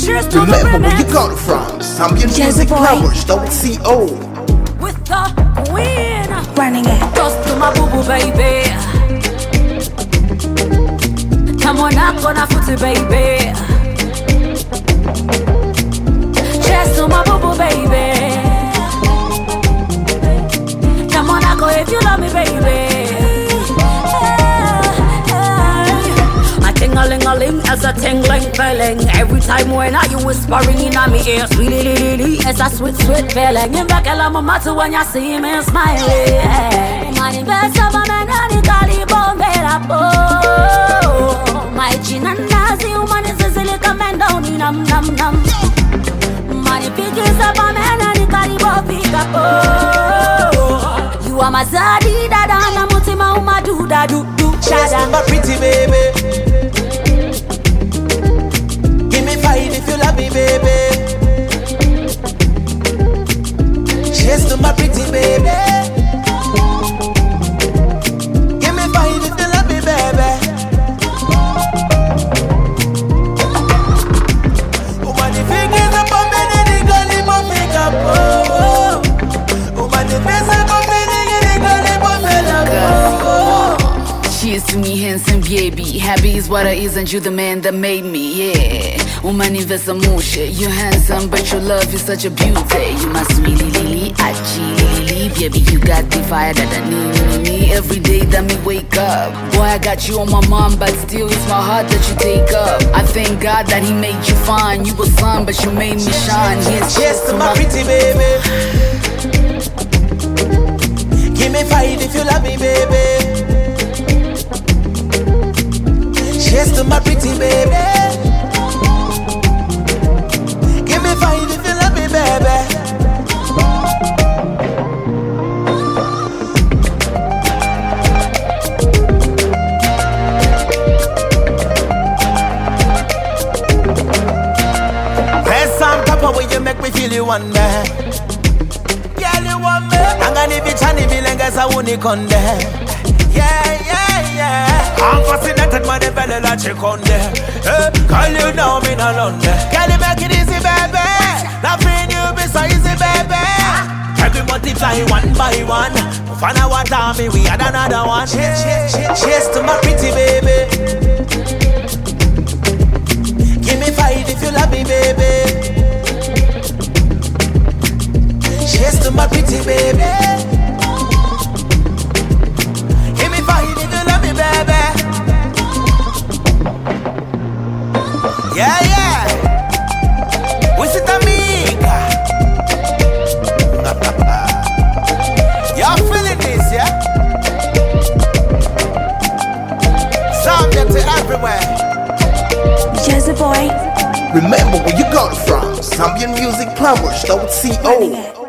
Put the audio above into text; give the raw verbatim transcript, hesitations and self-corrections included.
Cheers to Remember the where you remix. got it from. Zambian Jazzy Music boy. Plumbers, double C O. With the queen. Running it. Toast to my boo boo baby. Come on up on a footy baby. Cheers to my boo boo baby. Come on up if you love me baby. Ting-a-ling-a-ling as a tingling feeling. Every time when I you whispering in my ears, really, really, really, it's a sweet, sweet feeling. In back a mama to when you see me smiling. Money best of a man and it got it bomb up. My chin and nazi, money says it come and down in num num num. Money picks up a man and it got it bomb up. You are my zaddy, dada, and I'm mutima, uma do da do do. She's my pretty baby. If you love me, baby. Cheers to my pretty baby. Give me five if you love me, baby. Woman, if you get up on me, then you go live on me, oh. Woman, if you say come me, then you go live on me, oh. Cheers to me, handsome baby. Happy is what I is, and you the man that made me, yeah. Woman, invest some more shit. You're handsome, but your love is such a beauty. You my sweetie lily, achi lily, baby. You got the fire that I need, need, need. Every day that me wake up, boy, I got you on my mind, but still it's my heart that you take up. I thank God that He made you fine. You were sun, but you made me shine. Here's cheers to my pretty baby. Give me five if you love me, baby. Cheers to my pretty baby. Find if you love me, baby. Press on papa when you make me feel you wonder. Girl, you want me. I'm gonna be trying to like as I want it on there. Yeah, yeah, yeah. I'm fascinated by the belly like chick on there. Hey, call you now, me no London. Can you make it easy, baby? Nothing you be so easy, baby. Can we multiply one by one? Find out what time we had another one. Cheers, cheers, cheers, cheers to my pretty baby. Give me five if you love me, baby. Cheers to my pretty baby. Give me five if you love me, baby. Yeah, yeah. We sit amiga. Y'all feeling this, yeah? Sound to everywhere. Jazzy boy. Remember where you got it from. Zambian Music Plumbers, double C O.